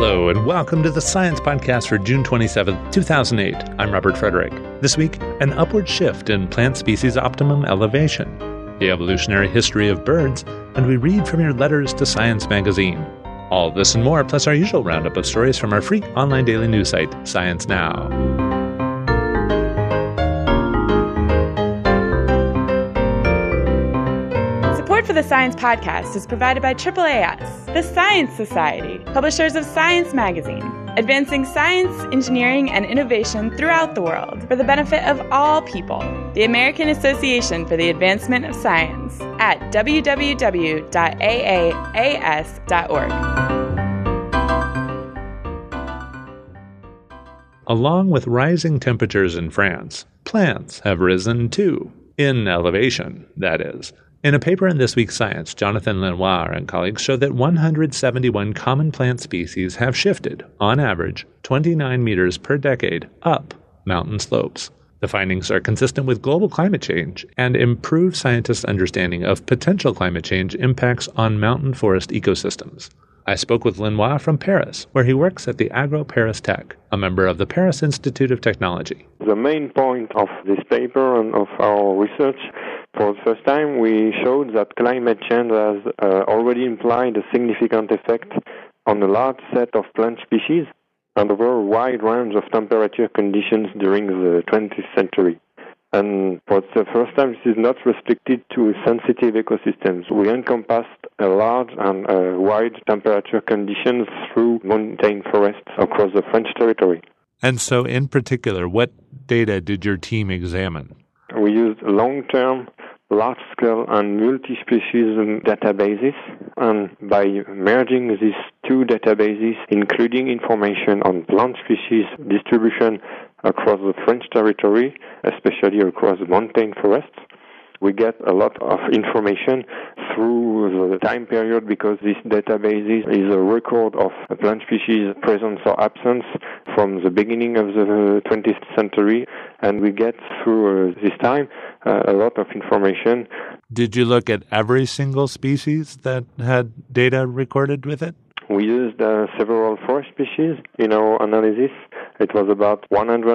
Hello, and welcome to the Science Podcast for June 27th, 2008. I'm Robert Frederick. This week, an upward shift in plant species optimum elevation, the evolutionary history of birds, and we read from your letters to Science Magazine. All this and more, plus our usual roundup of stories from our free online daily news site, Science Now. Support for the Science Podcast is provided by AAAS, the Science Society, publishers of Science Magazine, advancing science, engineering, and innovation throughout the world for the benefit of all people. The American Association for the Advancement of Science at www.aaas.org. Along with rising temperatures in France, plants have risen too. In elevation, that is. In a paper in this week's Science, Jonathan Lenoir and colleagues show that 171 common plant species have shifted, on average, 29 meters per decade up mountain slopes. The findings are consistent with global climate change and improve scientists' understanding of potential climate change impacts on mountain forest ecosystems. I spoke with Lenoir from Paris, where he works at the Agro-Paris Tech, a member of the Paris Institute of Technology. The main point of this paper and of our research, for the first time, we showed that climate change has already implied a significant effect on a large set of plant species and over a wide range of temperature conditions during the 20th century. And for the first time, this is not restricted to sensitive ecosystems. We encompassed a large and wide temperature conditions through montane forests across the French territory. And so, in particular, what data did your team examine? We used long-term, large-scale, and multi-species databases, and by merging these two databases, including information on plant species distribution across the French territory, especially across montane forests, we get a lot of information through the time period because this database is a record of plant species presence or absence from the beginning of the 20th century, and we get through this time a lot of information. Did you look at every single species that had data recorded with it? We used several forest species in our analysis. It was about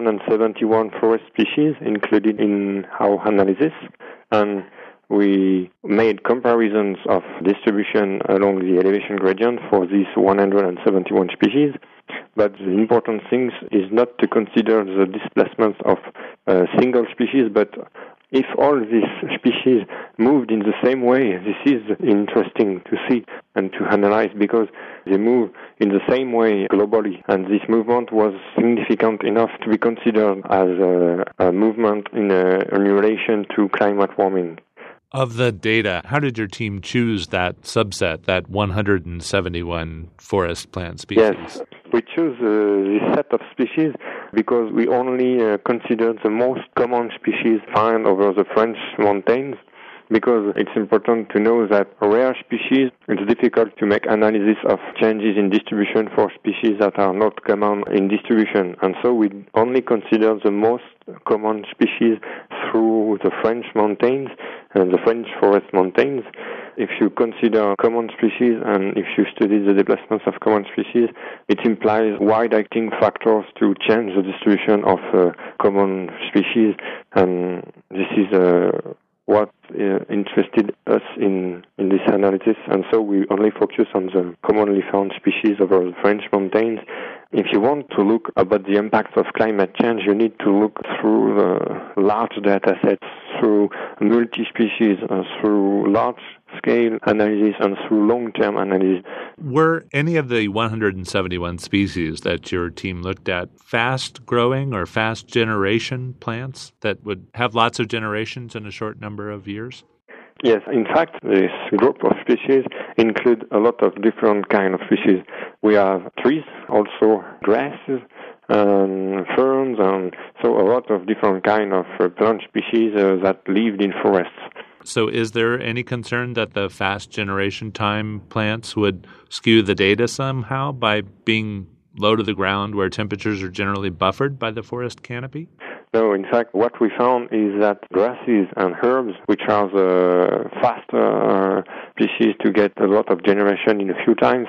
171 forest species included in our analysis, and we made comparisons of distribution along the elevation gradient for these 171 species. But the important thing is not to consider the displacement of a single species, but if all these species moved in the same way, this is interesting to see and to analyze because they move in the same way globally. And this movement was significant enough to be considered as a movement in relation to climate warming. Of the data, how did your team choose that subset, that 171 forest plant species? Yes, we chose this set of species because we only considered the most common species found over the French mountains, because it's important to know that rare species, it's difficult to make analysis of changes in distribution for species that are not common in distribution. And so we only consider the most common species through the French mountains and the French forest mountains. If you consider common species and if you study the displacements of common species, it implies wide-acting factors to change the distribution of common species. And this is what interested us in this analysis, and so we only focus on the commonly found species over the French mountains. If you want to look about the impacts of climate change, you need to look through the large data sets, through multi-species, through large-scale analysis, and through long-term analysis. Were any of the 171 species that your team looked at fast-growing or fast-generation plants that would have lots of generations in a short number of years? Yes, in fact, this group of species include a lot of different kind of species. We have trees, also grasses, and ferns, and so a lot of different kind of plant species that lived in forests. So is there any concern that the fast generation time plants would skew the data somehow by being low to the ground where temperatures are generally buffered by the forest canopy? No, in fact, what we found is that grasses and herbs, which are the faster species to get a lot of generation in a few times,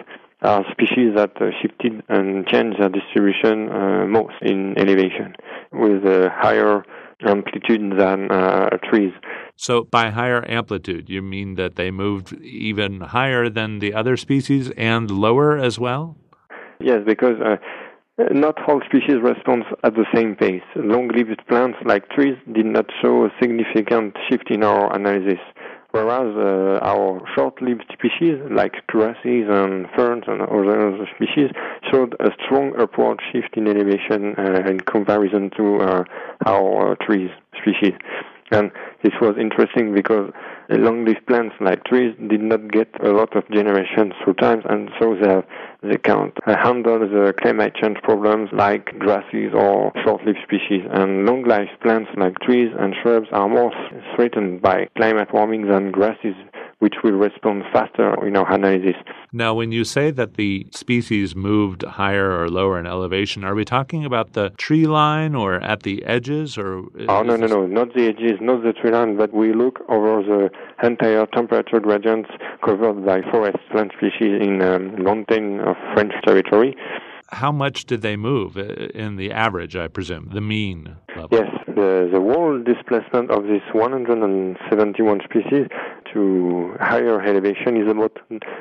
are species that shifted and changed their distribution most in elevation, with a higher amplitude than trees. So by higher amplitude, you mean that they moved even higher than the other species and lower as well? Yes, because not all species respond at the same pace. Long-lived plants like trees did not show a significant shift in our analysis, whereas our short-lived species like grasses and ferns and other species showed a strong upward shift in elevation in comparison to our trees species. And this was interesting because long-lived plants like trees did not get a lot of generations through time, and so they can't handle the climate change problems like grasses or short-lived species. And long-lived plants like trees and shrubs are more threatened by climate warming than grasses, which will respond faster in our analysis. Now, when you say that the species moved higher or lower in elevation, are we talking about the tree line or at the edges? Or no, not the edges, not the tree line, but we look over the entire temperature gradients covered by forest plant species in mountain of French territory. How much did they move in the average, I presume, the mean level? Yes, the whole displacement of this 171 species to higher elevation is about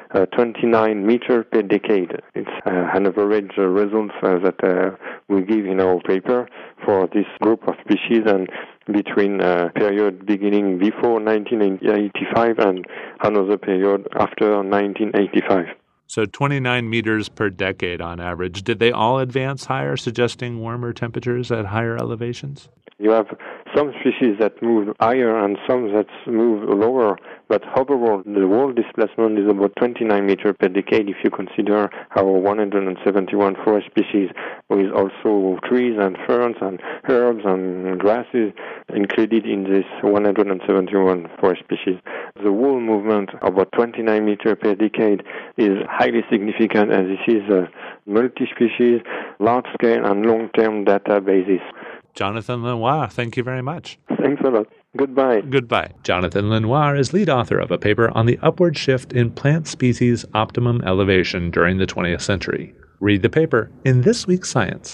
29 meters per decade. It's an average result that we give in our paper for this group of species and between period beginning before 1985 and another period after 1985. So 29 meters per decade on average. Did they all advance higher, suggesting warmer temperatures at higher elevations? You have some species that move higher and some that move lower, but overall the world displacement is about 29 meters per decade if you consider our 171 forest species, with also trees and ferns and herbs and grasses included in this 171 forest species. The whole movement, about 29 meters per decade, is highly significant, and this is a multi-species, large-scale and long-term databases. Jonathan Lenoir, thank you very much. Thanks a lot. Goodbye. Goodbye. Jonathan Lenoir is lead author of a paper on the upward shift in plant species optimum elevation during the 20th century. Read the paper in this week's Science.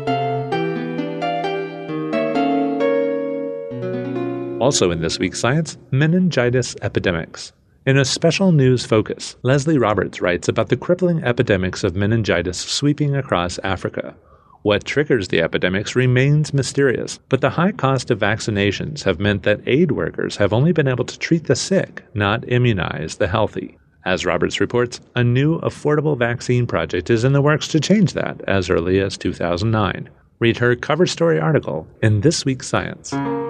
Also in this week's Science, meningitis epidemics. In a special news focus, Leslie Roberts writes about the crippling epidemics of meningitis sweeping across Africa. What triggers the epidemics remains mysterious, but the high cost of vaccinations have meant that aid workers have only been able to treat the sick, not immunize the healthy. As Roberts reports, a new affordable vaccine project is in the works to change that as early as 2009. Read her cover story article in this week's Science.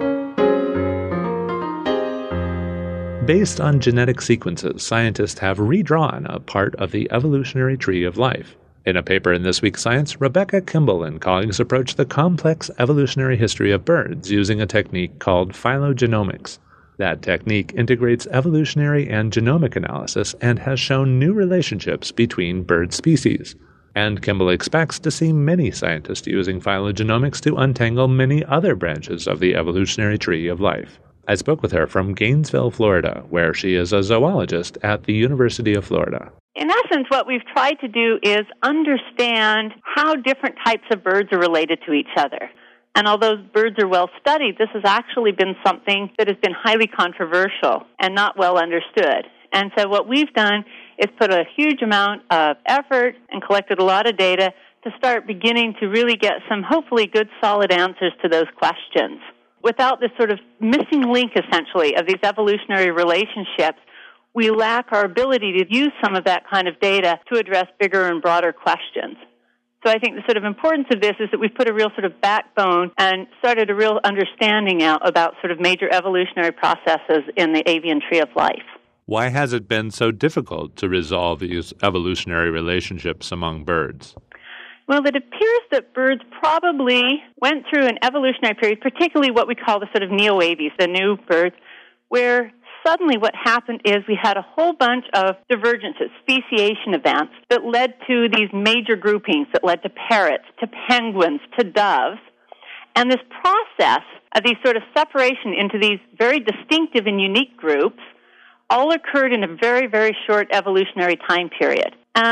Based on genetic sequences, scientists have redrawn a part of the evolutionary tree of life. In a paper in This Week's Science, Rebecca Kimball and colleagues approach the complex evolutionary history of birds using a technique called phylogenomics. That technique integrates evolutionary and genomic analysis and has shown new relationships between bird species. And Kimball expects to see many scientists using phylogenomics to untangle many other branches of the evolutionary tree of life. I spoke with her from Gainesville, Florida, where she is a zoologist at the University of Florida. In essence, what we've tried to do is understand how different types of birds are related to each other. And although birds are well studied, this has actually been something that has been highly controversial and not well understood. And so what we've done is put a huge amount of effort and collected a lot of data to start beginning to really get some hopefully good solid answers to those questions. Without this sort of missing link, essentially, of these evolutionary relationships, we lack our ability to use some of that kind of data to address bigger and broader questions. So I think the sort of importance of this is that we've put a real sort of backbone and started a real understanding out about sort of major evolutionary processes in the avian tree of life. Why has it been so difficult to resolve these evolutionary relationships among birds? Well, it appears that birds probably went through an evolutionary period, particularly what we call the sort of neo-aves, the new birds, where suddenly what happened is we had a whole bunch of divergences, speciation events, that led to these major groupings that led to parrots, to penguins, to doves. And this process of these sort of separation into these very distinctive and unique groups all occurred in a very, very short evolutionary time period. And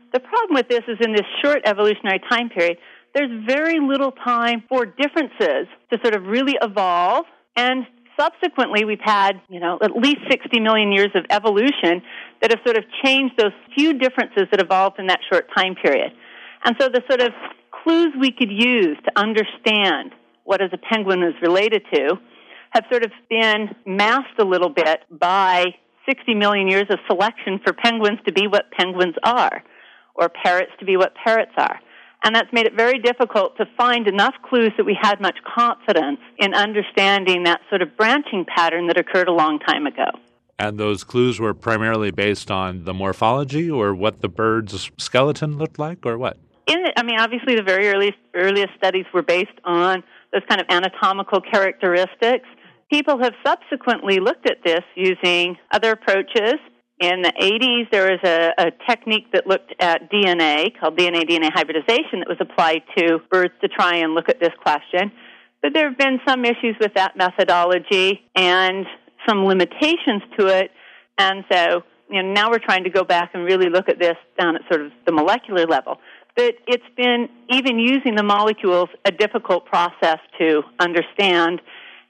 The problem with this is in this short evolutionary time period, there's very little time for differences to sort of really evolve. And subsequently, we've had, at least 60 million years of evolution that have sort of changed those few differences that evolved in that short time period. And so the sort of clues we could use to understand what as a penguin is related to have sort of been masked a little bit by 60 million years of selection for penguins to be what penguins are, or parrots to be what parrots are. And that's made it very difficult to find enough clues that we had much confidence in understanding that sort of branching pattern that occurred a long time ago. And those clues were primarily based on the morphology or what the bird's skeleton looked like, or what? Obviously the very earliest studies were based on those kind of anatomical characteristics. People have subsequently looked at this using other approaches. In the 80s, there was a technique that looked at DNA called DNA-DNA hybridization that was applied to birds to try and look at this question. But there have been some issues with that methodology and some limitations to it. And so, now we're trying to go back and really look at this down at sort of the molecular level. But it's been, even using the molecules, a difficult process to understand.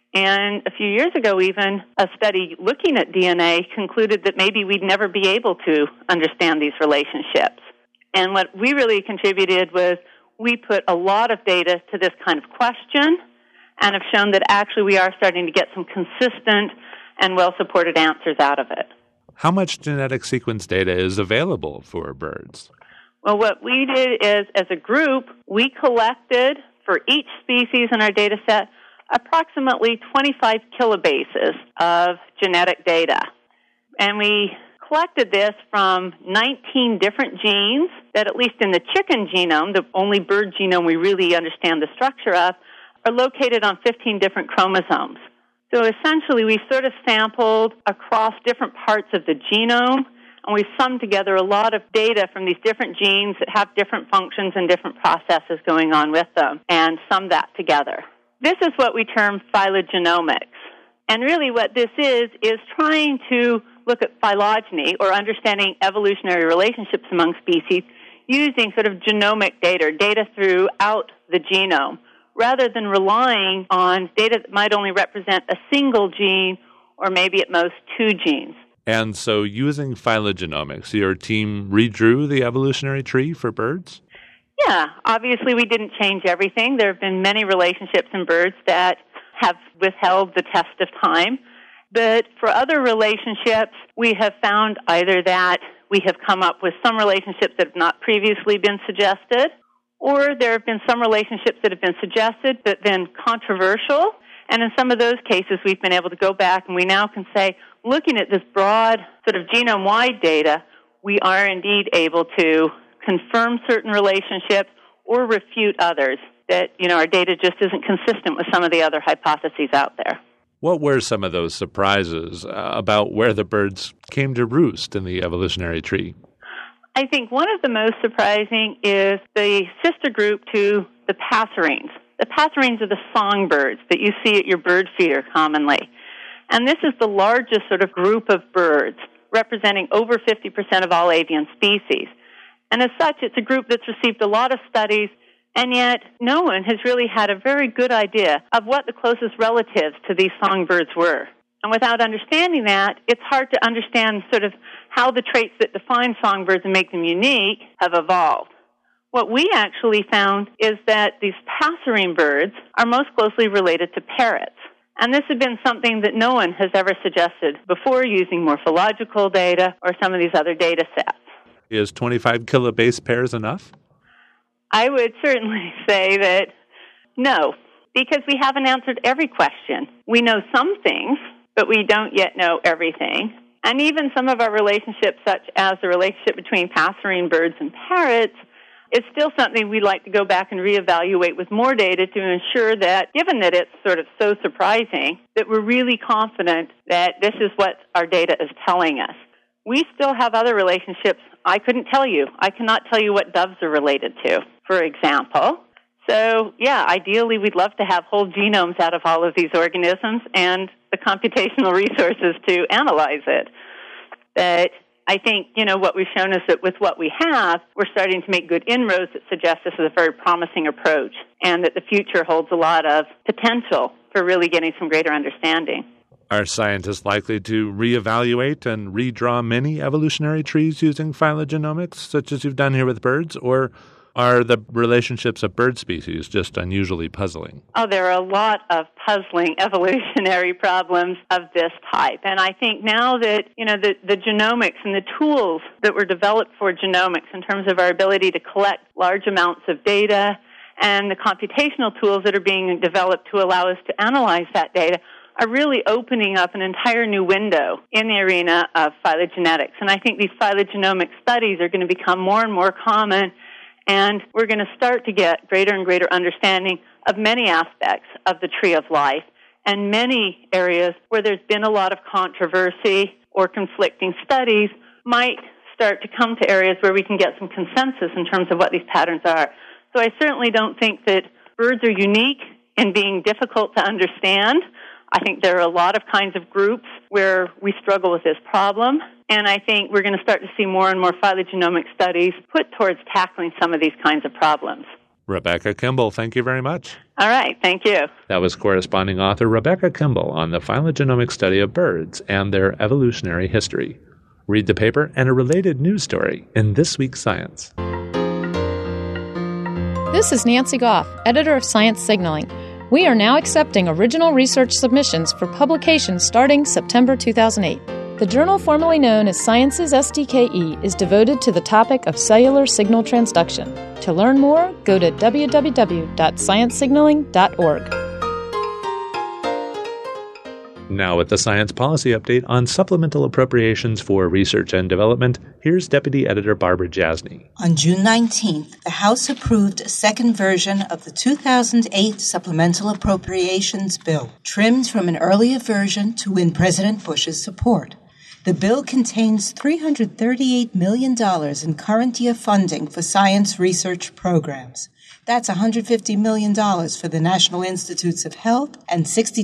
And a few years ago, even, a study looking at DNA concluded that maybe we'd never be able to understand these relationships. And what we really contributed was we put a lot of data to this kind of question and have shown that actually we are starting to get some consistent and well-supported answers out of it. How much genetic sequence data is available for birds? Well, what we did is, as a group, we collected for each species in our data set approximately 25 kilobases of genetic data. And we collected this from 19 different genes that, at least in the chicken genome, the only bird genome we really understand the structure of, are located on 15 different chromosomes. So essentially, we sort of sampled across different parts of the genome, and we summed together a lot of data from these different genes that have different functions and different processes going on with them, and summed that together. This is what we term phylogenomics. And really what this is trying to look at phylogeny, or understanding evolutionary relationships among species, using sort of genomic data throughout the genome, rather than relying on data that might only represent a single gene or maybe at most two genes. And so using phylogenomics, your team redrew the evolutionary tree for birds? Yeah, obviously we didn't change everything. There have been many relationships in birds that have withheld the test of time. But for other relationships, we have found either that we have come up with some relationships that have not previously been suggested, or there have been some relationships that have been suggested but then controversial. And in some of those cases, we've been able to go back and we now can say, looking at this broad sort of genome-wide data, we are indeed able to confirm certain relationships or refute others that, our data just isn't consistent with some of the other hypotheses out there. What were some of those surprises about where the birds came to roost in the evolutionary tree? I think one of the most surprising is the sister group to the passerines. The passerines are the songbirds that you see at your bird feeder commonly. And this is the largest sort of group of birds, representing over 50% of all avian species. And as such, it's a group that's received a lot of studies, and yet no one has really had a very good idea of what the closest relatives to these songbirds were. And without understanding that, it's hard to understand sort of how the traits that define songbirds and make them unique have evolved. What we actually found is that these passerine birds are most closely related to parrots. And this has been something that no one has ever suggested before using morphological data or some of these other data sets. Is 25 kilobase pairs enough? I would certainly say that no, because we haven't answered every question. We know some things, but we don't yet know everything. And even some of our relationships, such as the relationship between passerine birds and parrots, is still something we'd like to go back and reevaluate with more data to ensure that, given that it's sort of so surprising, that we're really confident that this is what our data is telling us. We still have other relationships I couldn't tell you. I cannot tell you what doves are related to, for example. So, yeah, ideally we'd love to have whole genomes out of all of these organisms and the computational resources to analyze it. But I think, what we've shown is that with what we have, we're starting to make good inroads that suggest this is a very promising approach and that the future holds a lot of potential for really getting some greater understanding. Are scientists likely to reevaluate and redraw many evolutionary trees using phylogenomics, such as you've done here with birds, or are the relationships of bird species just unusually puzzling? Oh, there are a lot of puzzling evolutionary problems of this type. And I think now that, the genomics and the tools that were developed for genomics in terms of our ability to collect large amounts of data and the computational tools that are being developed to allow us to analyze that data are really opening up an entire new window in the arena of phylogenetics. And I think these phylogenomic studies are going to become more and more common, and we're going to start to get greater and greater understanding of many aspects of the tree of life and many areas where there's been a lot of controversy or conflicting studies might start to come to areas where we can get some consensus in terms of what these patterns are. So I certainly don't think that birds are unique in being difficult to understand. I think there are a lot of kinds of groups where we struggle with this problem, and I think we're going to start to see more and more phylogenomic studies put towards tackling some of these kinds of problems. Rebecca Kimball, thank you very much. All right, thank you. That was corresponding author Rebecca Kimball on the phylogenomic study of birds and their evolutionary history. Read the paper and a related news story in This Week's Science. This is Nancy Goff, editor of Science Signaling. We are now accepting original research submissions for publication starting September 2008. The journal formerly known as Science's SDKE is devoted to the topic of cellular signal transduction. To learn more, go to www.sciencesignaling.org. Now with the Science Policy Update on supplemental appropriations for research and development, here's Deputy Editor Barbara Jasny. On June 19th, the House approved a second version of the 2008 Supplemental Appropriations Bill, trimmed from an earlier version to win President Bush's support. The bill contains $338 million in current year funding for science research programs. That's $150 million for the National Institutes of Health and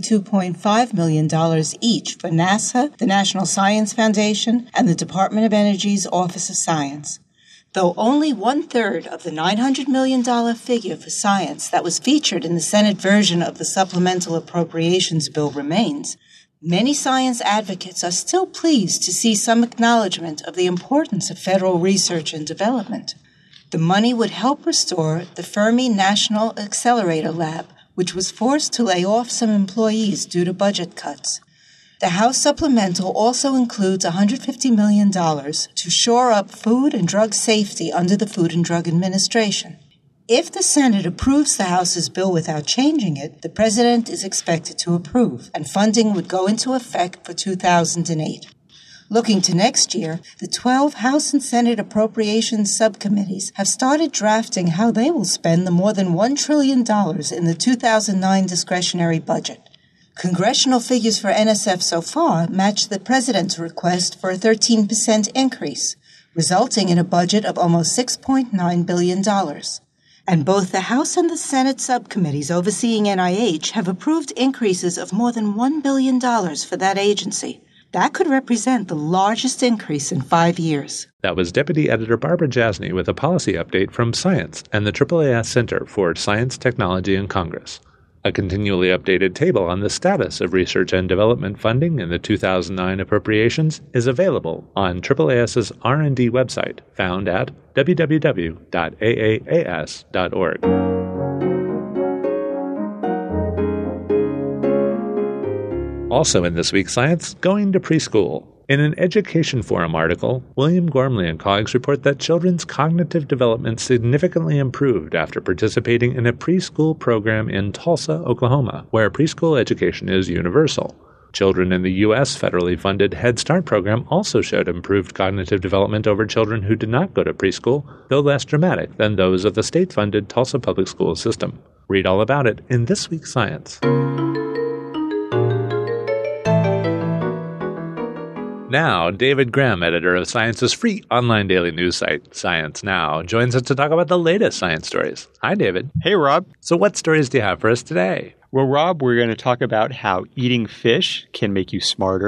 $62.5 million each for NASA, the National Science Foundation, and the Department of Energy's Office of Science. Though only one-third of the $900 million figure for science that was featured in the Senate version of the Supplemental Appropriations Bill remains, many science advocates are still pleased to see some acknowledgement of the importance of federal research and development. The money would help restore the Fermi National Accelerator Lab, which was forced to lay off some employees due to budget cuts. The House supplemental also includes $150 million to shore up food and drug safety under the Food and Drug Administration. If the Senate approves the House's bill without changing it, the President is expected to approve, and funding would go into effect for 2008. Looking to next year, the 12 House and Senate appropriations subcommittees have started drafting how they will spend the more than $1 trillion in the 2009 discretionary budget. Congressional figures for NSF so far match the President's request for a 13% increase, resulting in a budget of almost $6.9 billion. And both the House and the Senate subcommittees overseeing NIH have approved increases of more than $1 billion for that agency. That could represent the largest increase in 5 years. That was Deputy Editor Barbara Jasny with a policy update from Science and the AAAS Center for Science, Technology, and Congress. A continually updated table on the status of research and development funding in the 2009 appropriations is available on AAAS's R&D website, found at www.aaas.org. Also in This Week's Science, going to preschool. In an Education Forum article, William Gormley and colleagues report that children's cognitive development significantly improved after participating in a preschool program in Tulsa, Oklahoma, where preschool education is universal. Children in the U.S. federally funded Head Start program also showed improved cognitive development over children who did not go to preschool, though less dramatic than those of the state-funded Tulsa public school system. Read all about it in This Week's Science. Now, David Graham, editor of Science's free online daily news site, Science Now, joins us to talk about the latest science stories. Hi, David. Hey, Rob. So what stories do you have for us today? Well, Rob, we're going to talk about how eating fish can make you smarter,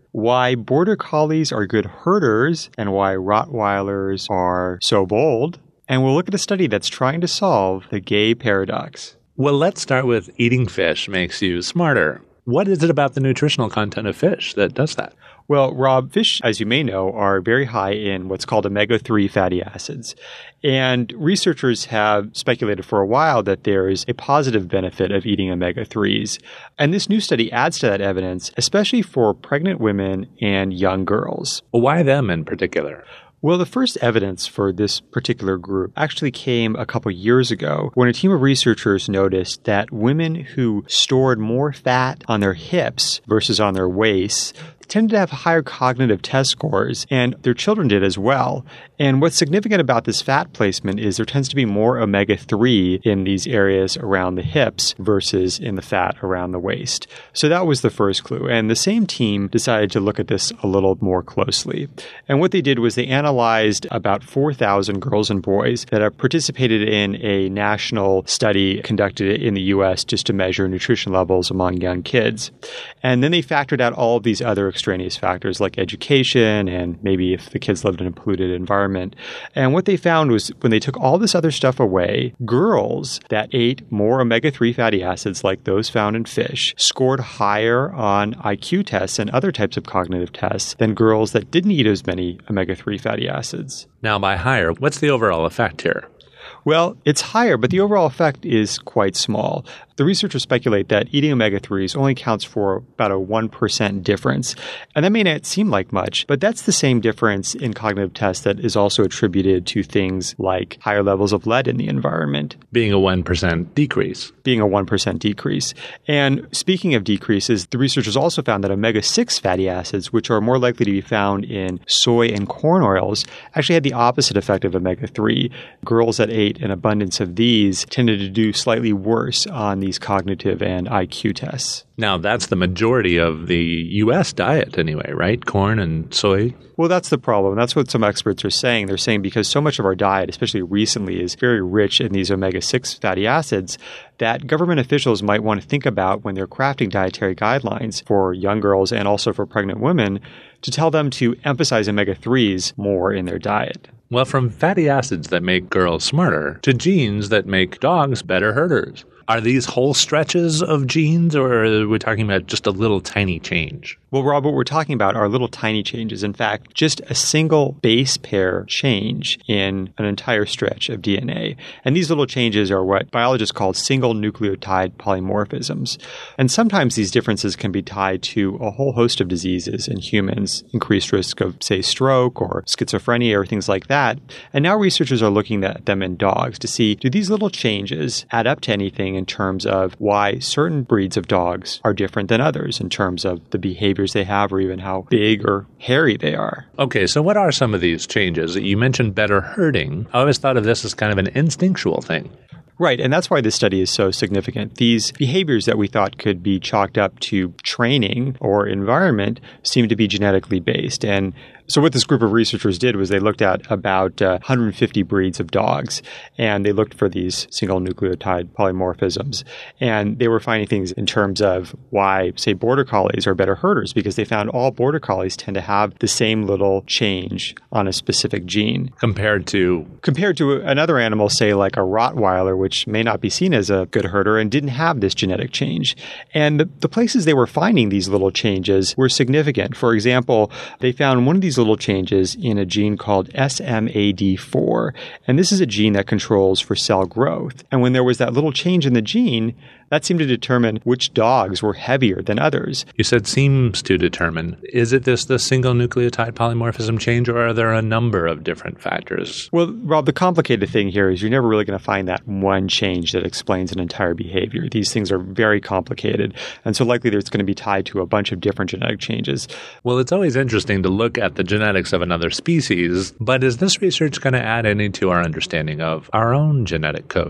why border collies are good herders and why Rottweilers are so bold. And we'll look at a study that's trying to solve the gay paradox. Well, let's start with eating fish makes you smarter. What is it about the nutritional content of fish that does that? Well, Rob, fish, as you may know, are very high in what's called omega-3 fatty acids. And researchers have speculated for a while that there is a positive benefit of eating omega-3s. And this new study adds to that evidence, especially for pregnant women and young girls. Why them in particular? Well, the first evidence for this particular group actually came a couple years ago when a team of researchers noticed that women who stored more fat on their hips versus on their waists tended to have higher cognitive test scores, and their children did as well. And what's significant about this fat placement is there tends to be more omega-3 in these areas around the hips versus in the fat around the waist. So that was the first clue. And the same team decided to look at this a little more closely. And what they did was they analyzed about 4,000 girls and boys that have participated in a national study conducted in the U.S. just to measure nutrition levels among young kids. And then they factored out all of these other extraneous factors like education and maybe if the kids lived in a polluted environment. And what they found was when they took all this other stuff away, girls that ate more omega-3 fatty acids like those found in fish scored higher on IQ tests and other types of cognitive tests than girls that didn't eat as many omega-3 fatty acids. Now, by higher, what's the overall effect here? Well, it's higher, but the overall effect is quite small. The researchers speculate that eating omega-3s only accounts for about a 1% difference. And that may not seem like much, but that's the same difference in cognitive tests that is also attributed to things like higher levels of lead in the environment. Being a 1% decrease. Being a 1% decrease. And speaking of decreases, the researchers also found that omega-6 fatty acids, which are more likely to be found in soy and corn oils, actually had the opposite effect of omega-3. Girls that ate an abundance of these tended to do slightly worse on these cognitive and IQ tests. Now, that's the majority of the U.S. diet anyway, right? Corn and soy? Well, that's the problem. That's what some experts are saying. They're saying because so much of our diet, especially recently, is very rich in these omega-6 fatty acids, that government officials might want to think about when they're crafting dietary guidelines for young girls and also for pregnant women to tell them to emphasize omega-3s more in their diet. Well, from fatty acids that make girls smarter to genes that make dogs better herders. Are these whole stretches of genes, or are we talking about just a little tiny change? Well, Rob, what we're talking about are little tiny changes. In fact, just a single base pair change in an entire stretch of DNA. And these little changes are what biologists call single nucleotide polymorphisms. And sometimes these differences can be tied to a whole host of diseases in humans, increased risk of, say, stroke or schizophrenia or things like that. And now researchers are looking at them in dogs to see, do these little changes add up to anything in terms of why certain breeds of dogs are different than others in terms of the behaviors they have or even how big or hairy they are. Okay, so what are some of these changes? You mentioned better herding. I always thought of this as kind of an instinctual thing. Right, and that's why this study is so significant. These behaviors that we thought could be chalked up to training or environment seem to be genetically based. And so what this group of researchers did was they looked at about 150 breeds of dogs, and they looked for these single nucleotide polymorphisms. And they were finding things in terms of why, say, border collies are better herders, because they found all border collies tend to have the same little change on a specific gene. Compared to another animal, say like a Rottweiler, which may not be seen as a good herder and didn't have this genetic change. And the places they were finding these little changes were significant. For example, they found one of these little changes in a gene called SMAD4. And this is a gene that controls for cell growth. And when there was that little change in the gene, that seemed to determine which dogs were heavier than others. You said seems to determine. Is it the single nucleotide polymorphism change, or are there a number of different factors? Well, Rob, the complicated thing here is you're never really going to find that one change that explains an entire behavior. These things are very complicated, and so likely it's going to be tied to a bunch of different genetic changes. Well, it's always interesting to look at the genetics of another species, but is this research going to add any to our understanding of our own genetic code?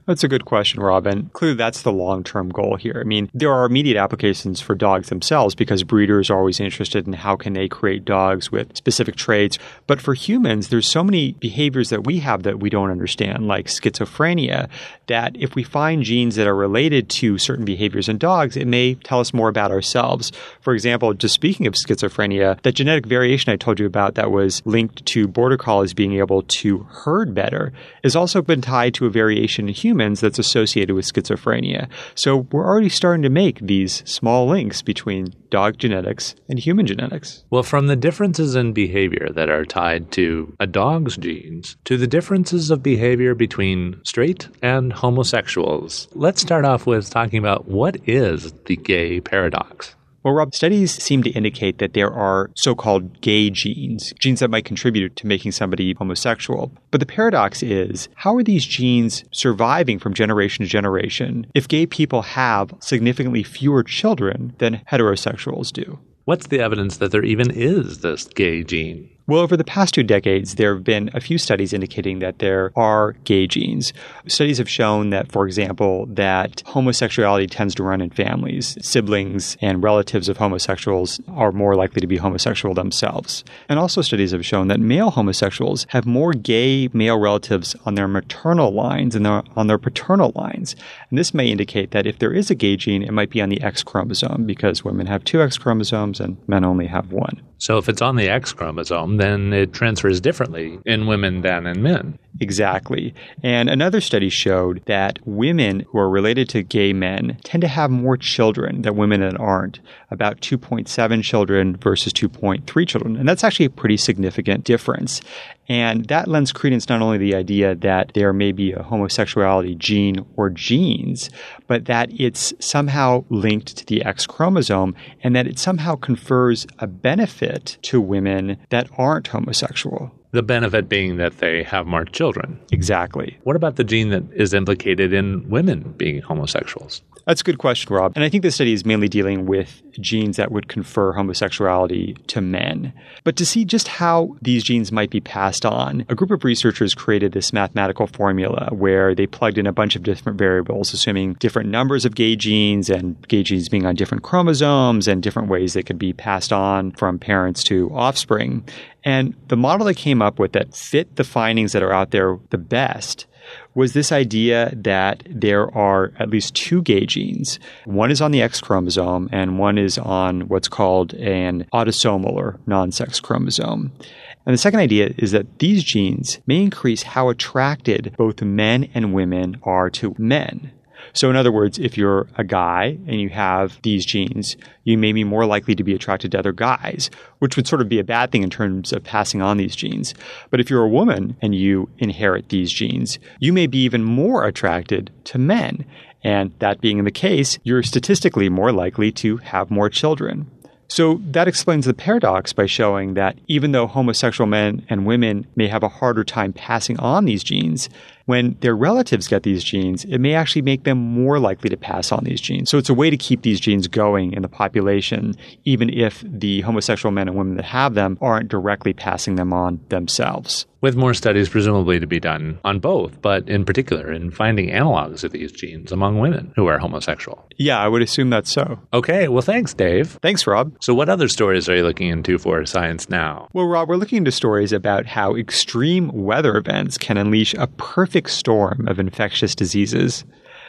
That's a good question, Rob, and clearly that's the long-term goal here. I mean, there are immediate applications for dogs themselves because breeders are always interested in how can they create dogs with specific traits. But for humans, there's so many behaviors that we have that we don't understand, like schizophrenia, that if we find genes that are related to certain behaviors in dogs, it may tell us more about ourselves. For example, just speaking of schizophrenia, that genetic variation I told you about that was linked to border collies being able to herd better has also been tied to a variation in humans that's associated with schizophrenia. So we're already starting to make these small links between dog genetics and human genetics. Well, from the differences in behavior that are tied to a dog's genes to the differences of behavior between straight and homosexuals, let's start off with talking about what is the gay paradox. Well, Rob, studies seem to indicate that there are so-called gay genes that might contribute to making somebody homosexual. But the paradox is, how are these genes surviving from generation to generation if gay people have significantly fewer children than heterosexuals do? What's the evidence that there even is this gay gene? Well, over the past 2 decades, there have been a few studies indicating that there are gay genes. Studies have shown that, for example, that homosexuality tends to run in families. Siblings and relatives of homosexuals are more likely to be homosexual themselves. And also studies have shown that male homosexuals have more gay male relatives on their maternal lines than on their paternal lines. And this may indicate that if there is a gay gene, it might be on the X chromosome because women have 2 X chromosomes and men only have 1. So if it's on the X chromosome, then it transfers differently in women than in men. Exactly. And another study showed that women who are related to gay men tend to have more children than women that aren't, about 2.7 children versus 2.3 children. And that's actually a pretty significant difference. And that lends credence not only to the idea that there may be a homosexuality gene or genes, but that it's somehow linked to the X chromosome and that it somehow confers a benefit to women that aren't homosexual. The benefit being that they have more children. Exactly. What about the gene that is implicated in women being homosexuals? That's a good question, Rob. And I think this study is mainly dealing with genes that would confer homosexuality to men. But to see just how these genes might be passed on, a group of researchers created this mathematical formula where they plugged in a bunch of different variables, assuming different numbers of gay genes and gay genes being on different chromosomes and different ways they could be passed on from parents to offspring. And the model they came up with that fit the findings that are out there the best was this idea that there are at least 2 gay genes. One is on the X chromosome and one is on what's called an autosomal or non-sex chromosome. And the second idea is that these genes may increase how attracted both men and women are to men. So in other words, if you're a guy and you have these genes, you may be more likely to be attracted to other guys, which would sort of be a bad thing in terms of passing on these genes. But if you're a woman and you inherit these genes, you may be even more attracted to men. And that being the case, you're statistically more likely to have more children. So that explains the paradox by showing that even though homosexual men and women may have a harder time passing on these genes, when their relatives get these genes, it may actually make them more likely to pass on these genes. So it's a way to keep these genes going in the population, even if the homosexual men and women that have them aren't directly passing them on themselves. With more studies presumably to be done on both, but in particular in finding analogs of these genes among women who are homosexual. Yeah, I would assume that's so. Okay, well thanks, Dave. Thanks, Rob. So what other stories are you looking into for Science Now? Well, Rob, we're looking into stories about how extreme weather events can unleash a perfect storm of infectious diseases,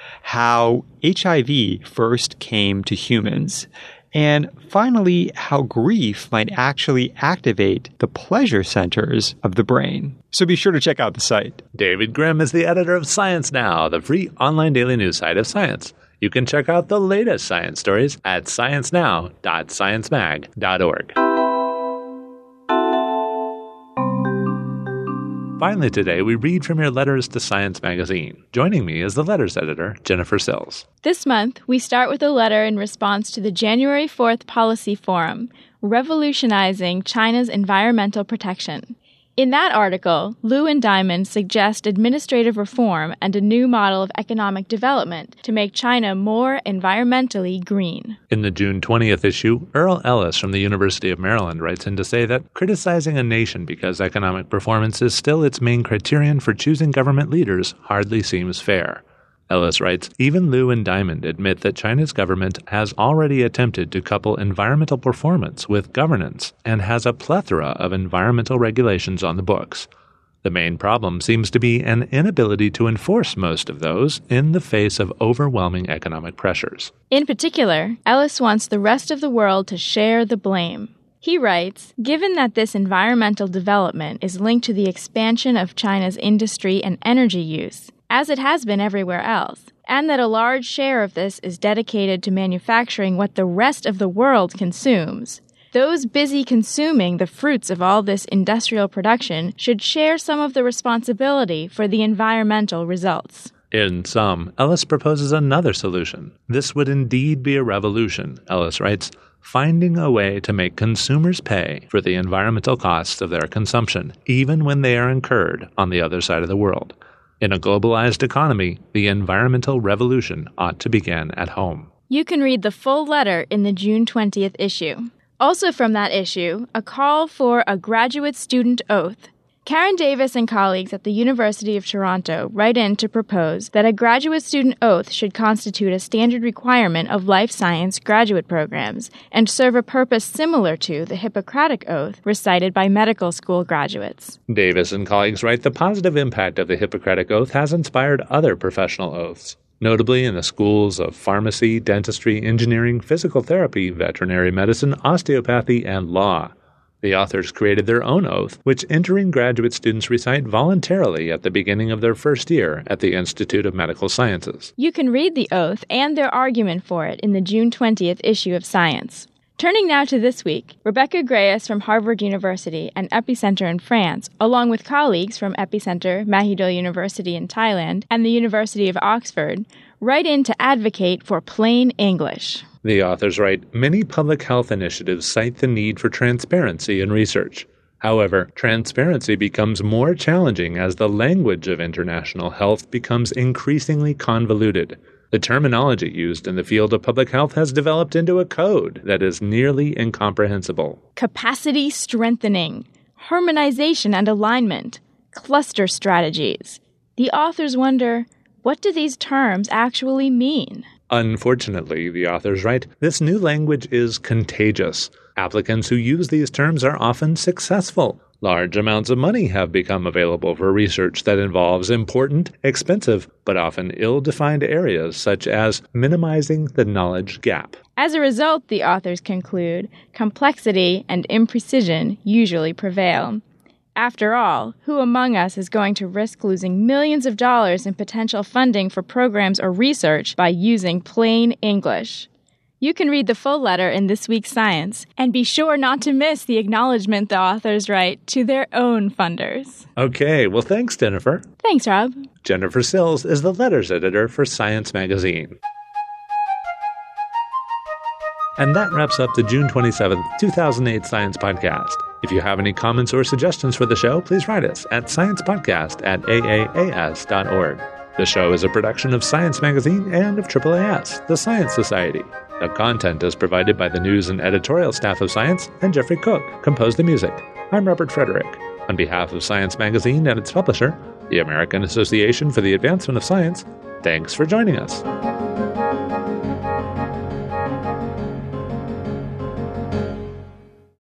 how HIV first came to humans, and finally, how grief might actually activate the pleasure centers of the brain. So be sure to check out the site. David Grimm is the editor of Science Now, the free online daily news site of science. You can check out the latest science stories at sciencenow.sciencemag.org. Finally today, we read from your letters to Science Magazine. Joining me is the letters editor, Jennifer Sills. This month, we start with a letter in response to the January 4th Policy Forum, Revolutionizing China's Environmental Protection. In that article, Liu and Diamond suggest administrative reform and a new model of economic development to make China more environmentally green. In the June 20th issue, Earl Ellis from the University of Maryland writes in to say that criticizing a nation because economic performance is still its main criterion for choosing government leaders hardly seems fair. Ellis writes, even Liu and Diamond admit that China's government has already attempted to couple environmental performance with governance and has a plethora of environmental regulations on the books. The main problem seems to be an inability to enforce most of those in the face of overwhelming economic pressures. In particular, Ellis wants the rest of the world to share the blame. He writes, given that this environmental development is linked to the expansion of China's industry and energy use, as it has been everywhere else, and that a large share of this is dedicated to manufacturing what the rest of the world consumes, those busy consuming the fruits of all this industrial production should share some of the responsibility for the environmental results. In sum, Ellis proposes another solution. This would indeed be a revolution, Ellis writes, finding a way to make consumers pay for the environmental costs of their consumption, even when they are incurred on the other side of the world. In a globalized economy, the environmental revolution ought to begin at home. You can read the full letter in the June 20th issue. Also from that issue, a call for a graduate student oath. Karen Davis and colleagues at the University of Toronto write in to propose that a graduate student oath should constitute a standard requirement of life science graduate programs and serve a purpose similar to the Hippocratic Oath recited by medical school graduates. Davis and colleagues write the positive impact of the Hippocratic Oath has inspired other professional oaths, notably in the schools of pharmacy, dentistry, engineering, physical therapy, veterinary medicine, osteopathy, and law. The authors created their own oath, which entering graduate students recite voluntarily at the beginning of their first year at the Institute of Medical Sciences. You can read the oath and their argument for it in the June 20th issue of Science. Turning now to this week, Rebecca Grayes from Harvard University and Epicenter in France, along with colleagues from Epicenter, Mahidol University in Thailand, and the University of Oxford, write in to advocate for plain English. The authors write, many public health initiatives cite the need for transparency in research. However, transparency becomes more challenging as the language of international health becomes increasingly convoluted. The terminology used in the field of public health has developed into a code that is nearly incomprehensible. Capacity strengthening, harmonization and alignment, cluster strategies. The authors wonder, what do these terms actually mean? Unfortunately, the authors write, this new language is contagious. Applicants who use these terms are often successful. Large amounts of money have become available for research that involves important, expensive, but often ill-defined areas such as minimizing the knowledge gap. As a result, the authors conclude, complexity and imprecision usually prevail. After all, who among us is going to risk losing millions of dollars in potential funding for programs or research by using plain English? You can read the full letter in this week's Science, and be sure not to miss the acknowledgement the authors write to their own funders. Okay, well thanks, Jennifer. Thanks, Rob. Jennifer Sills is the letters editor for Science Magazine. And that wraps up the June 27th, 2008 Science Podcast. If you have any comments or suggestions for the show, please write us at sciencepodcast@aaas.org. The show is a production of Science Magazine and of AAAS, the Science Society. The content is provided by the news and editorial staff of Science, and Jeffrey Cook composed the music. I'm Robert Frederick. On behalf of Science Magazine and its publisher, the American Association for the Advancement of Science, thanks for joining us.